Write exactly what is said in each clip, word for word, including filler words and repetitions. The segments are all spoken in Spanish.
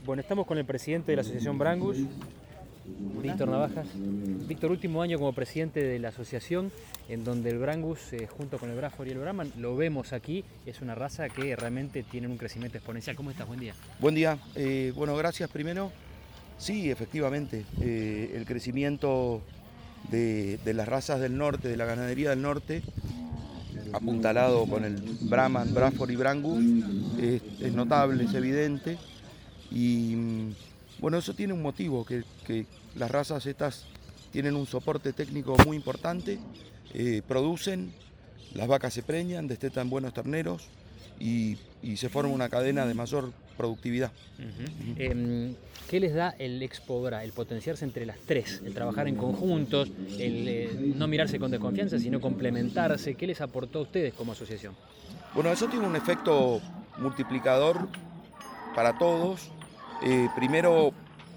Bueno, estamos con el presidente de la Asociación Brangus, Víctor Navajas. Víctor, último año como presidente de la asociación, en donde el Brangus, eh, junto con el Braford y el Brahman, lo vemos aquí, es una raza que realmente tiene un crecimiento exponencial. ¿Cómo estás? Buen día. Buen día. Eh, bueno, gracias primero. Sí, efectivamente, eh, el crecimiento de, de las razas del norte, de la ganadería del norte, apuntalado con el Brahman, Braford y Brangus, es, es notable, es evidente. Y bueno, eso tiene un motivo, que, que las razas estas tienen un soporte técnico muy importante, eh, producen, las vacas se preñan, destetan buenos terneros y, y se forma una cadena de mayor productividad. Uh-huh. eh, ¿Qué les da el Expobra, el potenciarse entre las tres, el trabajar en conjuntos, el eh, no mirarse con desconfianza, sino complementarse? ¿Qué les aportó a ustedes como asociación? Bueno, eso tiene un efecto multiplicador para todos. Eh, primero,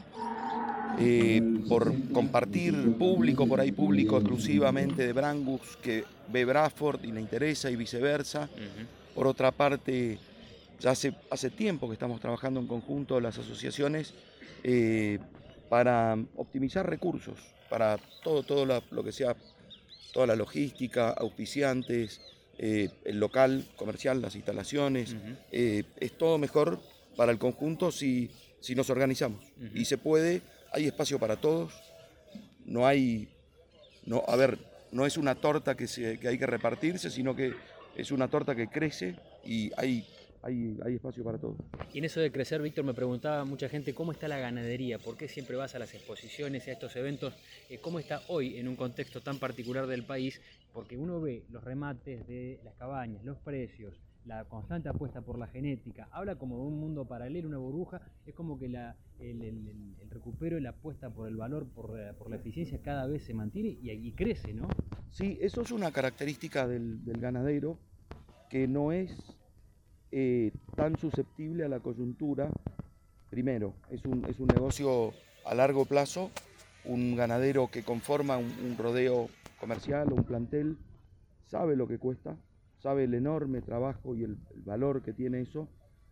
eh, por compartir público, por ahí público exclusivamente de Brangus que ve Braford y le interesa y viceversa. Uh-huh. Por otra parte, ya hace, hace tiempo que estamos trabajando en conjunto las asociaciones eh, para optimizar recursos, para todo, todo la, lo que sea, toda la logística, auspiciantes, eh, el local comercial, las instalaciones. Uh-huh. eh, es todo mejor para el conjunto si, si nos organizamos. Uh-huh. Y se puede, hay espacio para todos, no hay, no, a ver, no es una torta que, se, que hay que repartirse, sino que es una torta que crece y hay, hay, hay espacio para todos. Y en eso de crecer, Víctor, me preguntaba mucha gente, ¿cómo está la ganadería? ¿Por qué siempre vas a las exposiciones, a estos eventos? ¿Cómo está hoy en un contexto tan particular del país? Porque uno ve los remates de las cabañas, los precios, la constante apuesta por la genética, habla como de un mundo paralelo, una burbuja, es como que la, el, el, el recupero y la apuesta por el valor, por, por la eficiencia cada vez se mantiene y, y crece, ¿no? Sí, eso es una característica del, del ganadero que no es eh, tan susceptible a la coyuntura. Primero, es un, es un negocio a largo plazo, un ganadero que conforma un, un rodeo comercial o un plantel sabe lo que cuesta, sabe el enorme trabajo y el, el valor que tiene eso,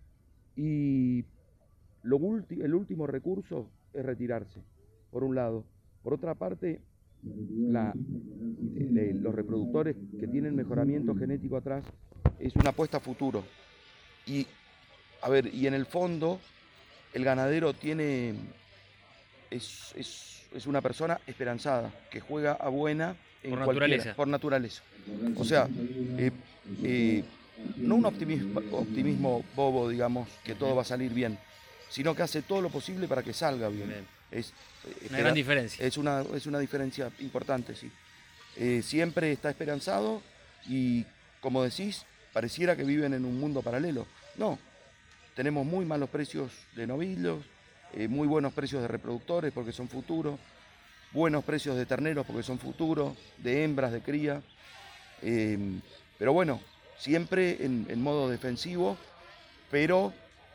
y lo ulti, el último recurso es retirarse, por un lado. Por otra parte, la, le, los reproductores que tienen mejoramiento genético atrás es una apuesta a futuro. Y, a ver, y en el fondo, el ganadero tiene, es, es, es una persona esperanzada, que juega a buena en por naturaleza. Por naturaleza. O sea, eh, eh, no un optimismo, optimismo bobo, digamos, que todo va a salir bien, sino que hace todo lo posible para que salga bien. bien. Es, una espera, gran diferencia. Es una, es una diferencia importante, sí. Eh, siempre está esperanzado y, como decís, pareciera que viven en un mundo paralelo. No, tenemos muy malos precios de novillos, eh, muy buenos precios de reproductores porque son futuros, buenos precios de terneros porque son futuros, de hembras, de cría. Eh, pero bueno, siempre en, en modo defensivo, pero,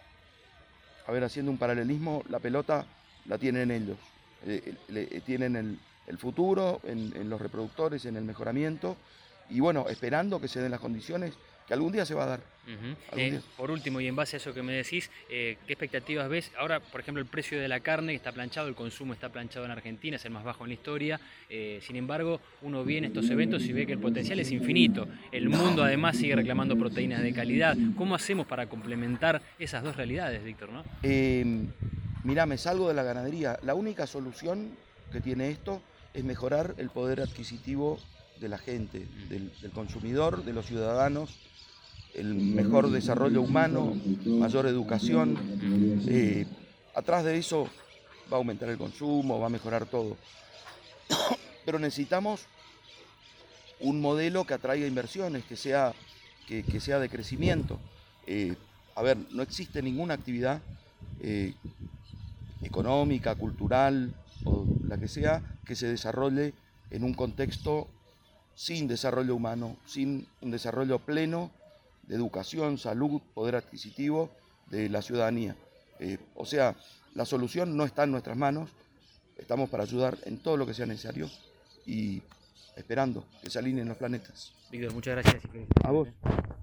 a ver, haciendo un paralelismo, la pelota la tienen ellos. Eh, le, tienen el, el futuro en, en los reproductores, en el mejoramiento, y bueno, esperando que se den las condiciones que algún día se va a dar. Uh-huh. eh, por último, y en base a eso que me decís, eh, ¿qué expectativas ves? Ahora, por ejemplo, el precio de la carne está planchado, el consumo está planchado en Argentina, es el más bajo en la historia. Eh, sin embargo, uno viene a estos eventos y ve que el potencial es infinito. El mundo además sigue reclamando proteínas de calidad. ¿Cómo hacemos para complementar esas dos realidades, Víctor, ¿no? Eh, mirá, me salgo de la ganadería. La única solución que tiene esto es mejorar el poder adquisitivo de la gente, del, del consumidor, de los ciudadanos, el mejor desarrollo humano, mayor educación. Eh, atrás de eso va a aumentar el consumo, va a mejorar todo. Pero necesitamos un modelo que atraiga inversiones, que sea, que, que sea de crecimiento. Eh, a ver, no existe ninguna actividad eh, económica, cultural o la que sea, que se desarrolle en un contexto sin desarrollo humano, sin un desarrollo pleno de educación, salud, poder adquisitivo de la ciudadanía. Eh, o sea, la solución no está en nuestras manos, estamos para ayudar en todo lo que sea necesario y esperando que se alineen los planetas. Víctor, muchas gracias. A vos.